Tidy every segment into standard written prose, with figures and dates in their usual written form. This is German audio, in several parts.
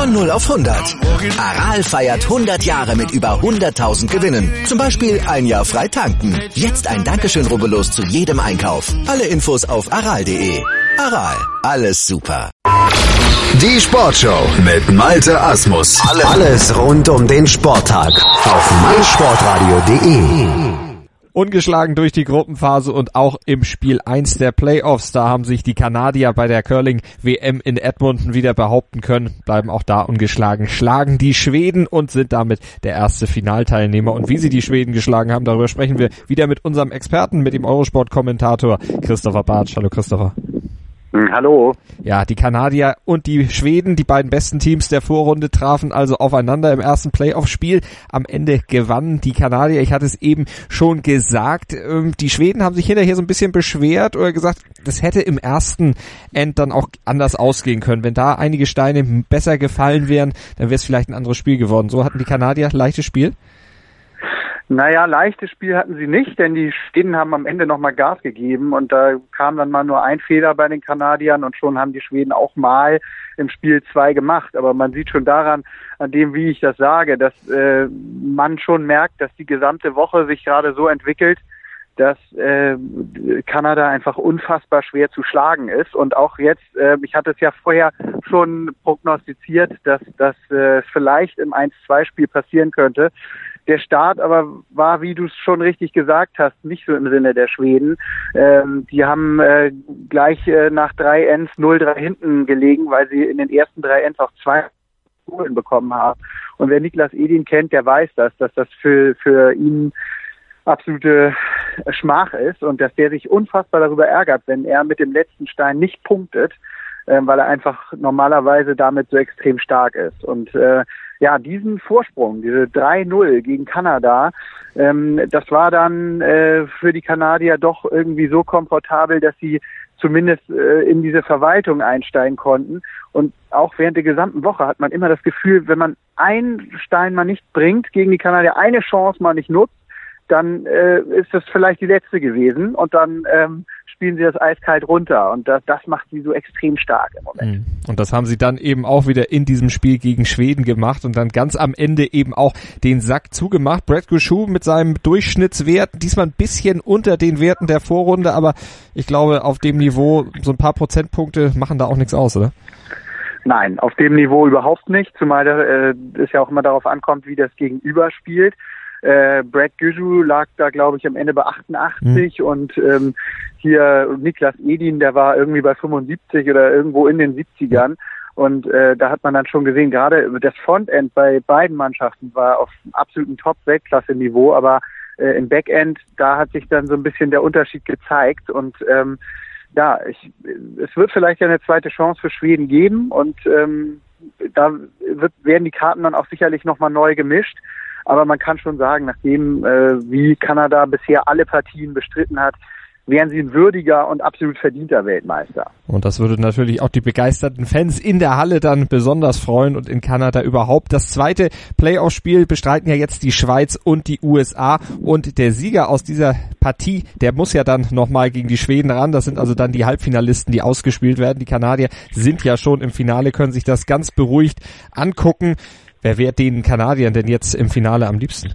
Von 0 auf 100. Aral feiert 100 Jahre mit über 100.000 Gewinnen. Zum Beispiel ein Jahr frei tanken. Jetzt ein Dankeschön, rubbellos zu jedem Einkauf. Alle Infos auf aral.de. Aral, alles super. Die Sportshow mit Malte Asmus. Alles rund um den Sporttag auf meinsportradio.de. Ungeschlagen durch die Gruppenphase und auch im Spiel 1 der Playoffs. Da haben sich die Kanadier bei der Curling-WM in Edmonton wieder behaupten können, bleiben auch da ungeschlagen, schlagen die Schweden und sind damit der erste Finalteilnehmer. Und wie sie die Schweden geschlagen haben, darüber sprechen wir wieder mit unserem Experten, mit dem Eurosport-Kommentator Christopher Bartsch. Hallo Christopher. Hallo. Ja, die Kanadier und die Schweden, die beiden besten Teams der Vorrunde, trafen also aufeinander im ersten Playoff-Spiel. Am Ende gewannen die Kanadier. Ich hatte es eben schon gesagt. Die Schweden haben sich hinterher so ein bisschen beschwert oder gesagt, das hätte im ersten End dann auch anders ausgehen können. Wenn da einige Steine besser gefallen wären, dann wäre es vielleicht ein anderes Spiel geworden. So hatten die Kanadier leichtes Spiel? Naja, leichtes Spiel hatten sie nicht, denn die Schweden haben am Ende nochmal Gas gegeben und da kam dann mal nur ein Fehler bei den Kanadiern und schon haben die Schweden auch mal im Spiel 2 gemacht. Aber man sieht schon daran, an dem, wie ich das sage, dass man schon merkt, dass die gesamte Woche sich gerade so entwickelt, dass Kanada einfach unfassbar schwer zu schlagen ist. Und auch jetzt, ich hatte es ja vorher schon prognostiziert, dass das vielleicht im 1-2-Spiel passieren könnte. Der Start aber war, wie du es schon richtig gesagt hast, nicht so im Sinne der Schweden. Die haben gleich nach 3 Ends 0-3 hinten gelegen, weil sie in den ersten 3 Ends auch 2 Goal bekommen haben. Und wer Niklas Edin kennt, der weiß dass das für ihn absolute Schmach ist und dass der sich unfassbar darüber ärgert, wenn er mit dem letzten Stein nicht punktet, weil er einfach normalerweise damit so extrem stark ist. Und ja, diesen Vorsprung, diese 3-0 gegen Kanada, das war dann für die Kanadier doch irgendwie so komfortabel, dass sie zumindest in diese Verwaltung einsteigen konnten. Und auch während der gesamten Woche hat man immer das Gefühl, wenn man einen Stein mal nicht bringt gegen die Kanadier, eine Chance mal nicht nutzt, dann ist das vielleicht die letzte gewesen und dann spielen sie das eiskalt runter und das macht sie so extrem stark im Moment. Und das haben sie dann eben auch wieder in diesem Spiel gegen Schweden gemacht und dann ganz am Ende eben auch den Sack zugemacht. Brett Gushue mit seinem Durchschnittswert, diesmal ein bisschen unter den Werten der Vorrunde, aber ich glaube, auf dem Niveau so ein paar Prozentpunkte machen da auch nichts aus, oder? Nein, auf dem Niveau überhaupt nicht, zumal es ja auch immer darauf ankommt, wie das Gegenüber spielt. Brett Gushue lag da, glaube ich, am Ende bei 88 und hier Niklas Edin, der war irgendwie bei 75 oder irgendwo in den 70ern und da hat man dann schon gesehen, gerade das Frontend bei beiden Mannschaften war auf absolutem Top-Weltklasse-Niveau, aber im Backend, da hat sich dann so ein bisschen der Unterschied gezeigt und ja, es wird vielleicht ja eine zweite Chance für Schweden geben und da werden die Karten dann auch sicherlich nochmal neu gemischt. Aber man kann schon sagen, nachdem wie Kanada bisher alle Partien bestritten hat, wären sie ein würdiger und absolut verdienter Weltmeister. Und das würde natürlich auch die begeisterten Fans in der Halle dann besonders freuen und in Kanada überhaupt. Das zweite Playoff-Spiel bestreiten ja jetzt die Schweiz und die USA und der Sieger aus dieser Partie, der muss ja dann nochmal gegen die Schweden ran. Das sind also dann die Halbfinalisten, die ausgespielt werden. Die Kanadier sind ja schon im Finale, können sich das ganz beruhigt angucken. Wer wäre den Kanadiern denn jetzt im Finale am liebsten?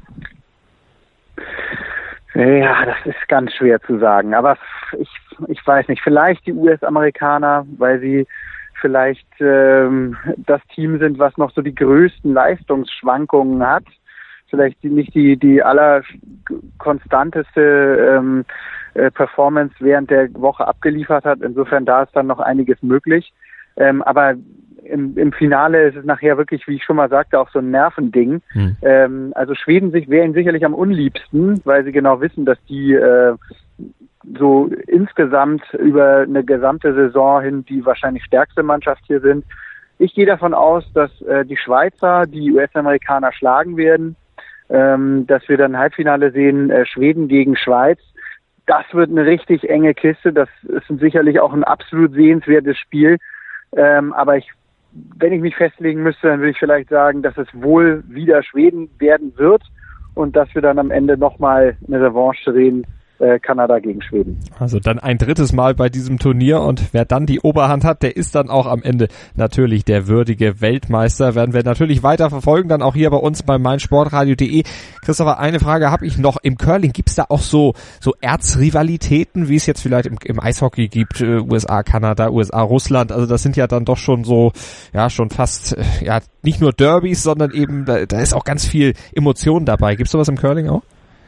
Ja, das ist ganz schwer zu sagen. Aber ich weiß nicht, vielleicht die US-Amerikaner, weil sie vielleicht das Team sind, was noch so die größten Leistungsschwankungen hat. Vielleicht nicht die allerkonstanteste Performance während der Woche abgeliefert hat. Insofern da ist dann noch einiges möglich. Aber im Finale ist es nachher wirklich, wie ich schon mal sagte, auch so ein Nervending. Also Schweden wären sicherlich am unliebsten, weil sie genau wissen, dass die so insgesamt über eine gesamte Saison hin die wahrscheinlich stärkste Mannschaft hier sind. Ich gehe davon aus, dass die Schweizer die US-Amerikaner schlagen werden, dass wir dann Halbfinale sehen, Schweden gegen Schweiz. Das wird eine richtig enge Kiste. Das ist sicherlich auch ein absolut sehenswertes Spiel. Aber wenn ich mich festlegen müsste, dann würde ich vielleicht sagen, dass es wohl wieder Schweden werden wird und dass wir dann am Ende nochmal eine Revanche sehen Kanada gegen Schweden. Also dann ein drittes Mal bei diesem Turnier und wer dann die Oberhand hat, der ist dann auch am Ende natürlich der würdige Weltmeister. Werden wir natürlich weiter verfolgen, dann auch hier bei uns bei meinsportradio.de. Christopher, eine Frage habe ich noch. Im Curling gibt's da auch so Erzrivalitäten, wie es jetzt vielleicht im Eishockey gibt, USA, Kanada, USA, Russland. Also das sind ja dann doch schon so, ja, schon fast, ja, nicht nur Derbys, sondern eben, da ist auch ganz viel Emotion dabei. Gibt's sowas im Curling auch?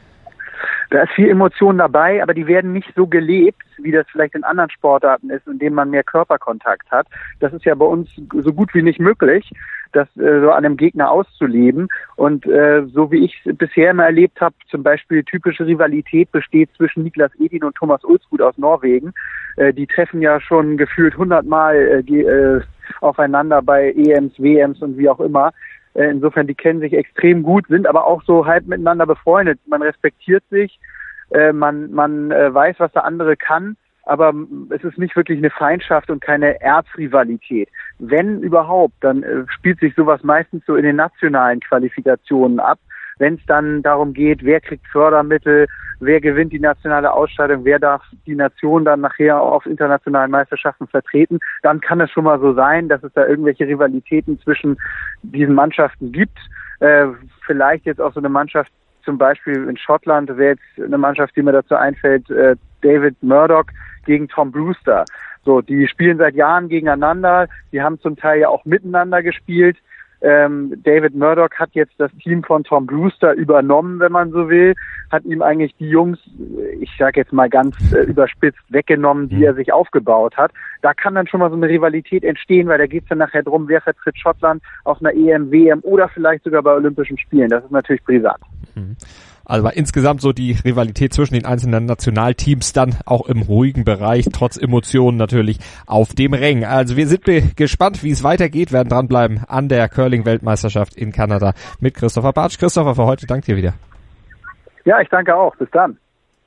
Da ist viel Emotion dabei, aber die werden nicht so gelebt, wie das vielleicht in anderen Sportarten ist, in denen man mehr Körperkontakt hat. Das ist ja bei uns so gut wie nicht möglich, das so an einem Gegner auszuleben. Und so wie ich es bisher immer erlebt habe, zum Beispiel typische Rivalität besteht zwischen Niklas Edin und Thomas Ulsrud aus Norwegen. Die treffen ja schon gefühlt 100 Mal aufeinander bei EMs, WMs und wie auch immer. Insofern, die kennen sich extrem gut, sind aber auch so halb miteinander befreundet. Man respektiert sich, man weiß, was der andere kann, aber es ist nicht wirklich eine Feindschaft und keine Erzrivalität. Wenn überhaupt, dann spielt sich sowas meistens so in den nationalen Qualifikationen ab. Wenn es dann darum geht, wer kriegt Fördermittel, wer gewinnt die nationale Ausscheidung, wer darf die Nation dann nachher auf internationalen Meisterschaften vertreten, dann kann es schon mal so sein, dass es da irgendwelche Rivalitäten zwischen diesen Mannschaften gibt. Vielleicht jetzt auch so eine Mannschaft, zum Beispiel in Schottland, wäre jetzt eine Mannschaft, die mir dazu einfällt, David Murdoch gegen Tom Brewster. So, die spielen seit Jahren gegeneinander, die haben zum Teil ja auch miteinander gespielt. David Murdoch hat jetzt das Team von Tom Brewster übernommen, wenn man so will, hat ihm eigentlich die Jungs, ich sage jetzt mal ganz überspitzt, weggenommen, die er sich aufgebaut hat. Da kann dann schon mal so eine Rivalität entstehen, weil da geht es dann nachher drum, wer vertritt Schottland auf einer EM, WM oder vielleicht sogar bei Olympischen Spielen. Das ist natürlich brisant. Also insgesamt so die Rivalität zwischen den einzelnen Nationalteams dann auch im ruhigen Bereich, trotz Emotionen natürlich auf dem Ring. Also wir sind gespannt, wie es weitergeht, werden dranbleiben an der Curling-Weltmeisterschaft in Kanada mit Christopher Bartsch. Christopher, für heute danke dir wieder. Ja, ich danke auch. Bis dann.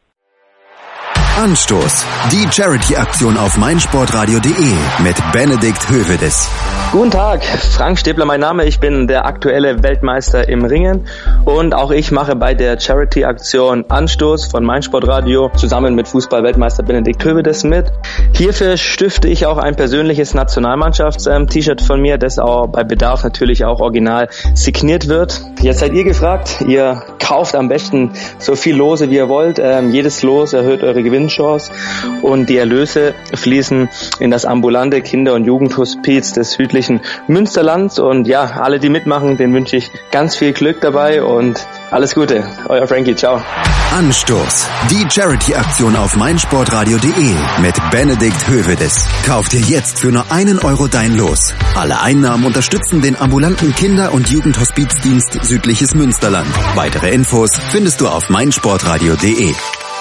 Anstoß. Die Charity-Aktion auf meinsportradio.de mit Benedikt Hövedes. Guten Tag, Frank Stäbler mein Name. Ich bin der aktuelle Weltmeister im Ringen und auch ich mache bei der Charity-Aktion Anstoß von meinsportradio zusammen mit Fußball-Weltmeister Benedikt Hövedes mit. Hierfür stifte ich auch ein persönliches Nationalmannschafts-T-Shirt von mir, das auch bei Bedarf natürlich auch original signiert wird. Jetzt seid ihr gefragt, ihr kauft am besten so viel Lose wie ihr wollt. Jedes Los erhöht eure Gewinnchance und die Erlöse fließen in das ambulante Kinder- und Jugendhospiz des südlichen Münsterlands. Und ja, alle, die mitmachen, denen wünsche ich ganz viel Glück dabei und alles Gute. Euer Frankie, ciao. Anstoß. Die Charity-Aktion auf meinsportradio.de mit Benedikt Hövedes. Kauf dir jetzt für nur €1 dein Los. Alle Einnahmen unterstützen den ambulanten Kinder- und Jugendhospizdienst Südliches Münsterland. Weitere Infos findest du auf meinsportradio.de.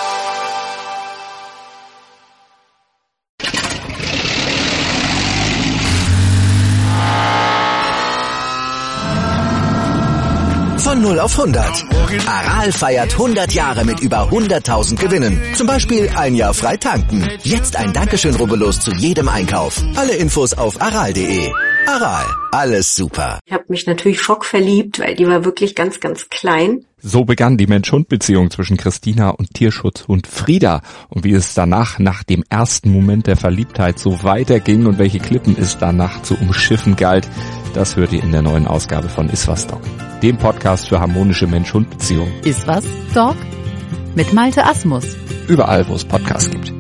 Von 0 auf 100. Aral feiert 100 Jahre mit über 100.000 Gewinnen. Zum Beispiel ein Jahr frei tanken. Jetzt ein Dankeschön, rubbellos zu jedem Einkauf. Alle Infos auf aral.de. Aral, alles super. Ich habe mich natürlich schockverliebt, weil die war wirklich ganz, ganz klein. So begann die Mensch-Hund-Beziehung zwischen Christina und Tierschutzhund Frieda. Und wie es danach, nach dem ersten Moment der Verliebtheit, so weiterging und welche Klippen es danach zu umschiffen galt, das hört ihr in der neuen Ausgabe von Iswas Dog, dem Podcast für harmonische Mensch-Hund-Beziehungen. Iswas Dog? Mit Malte Asmus. Überall, wo es Podcasts gibt.